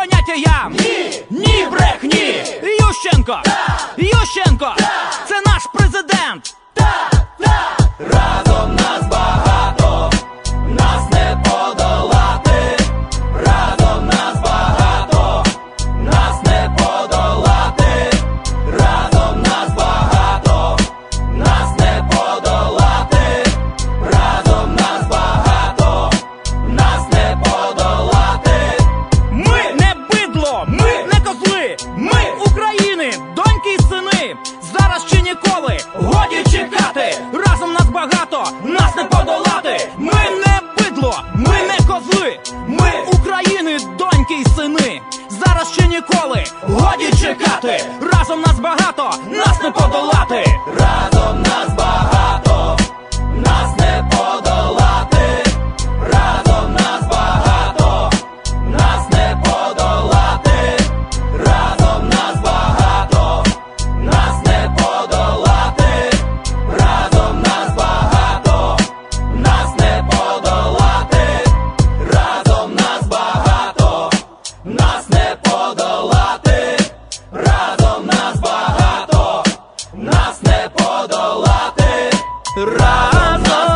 поняттям? Ні! Ні брехні! Ющенко! Ющенко! Це наш президент! Разом нас багато, нас не подолати. Разом нас багато, нас не подолати. Разом нас багато, нас не подолати. Разом нас багато, нас не подолати. Ми не бидло, ми не козли, ми України, доньки й сини. Зараз чи ніколи, годі чекати. Разом нас багато, нас не подолати. Ми не бидло, ми не козли, ми України, доньки й сини. Зараз чи ніколи, годі чекати. Разом нас багато, нас не подолати. Разом нас багато, нас не подолати. Разом нас багато, нас не подолати. Разом нас багато, нас не подолати. Разом нас багато, нас не подолати. Разом нас багато, нас не подолати. Разом нас багато, нас не подолати. Разом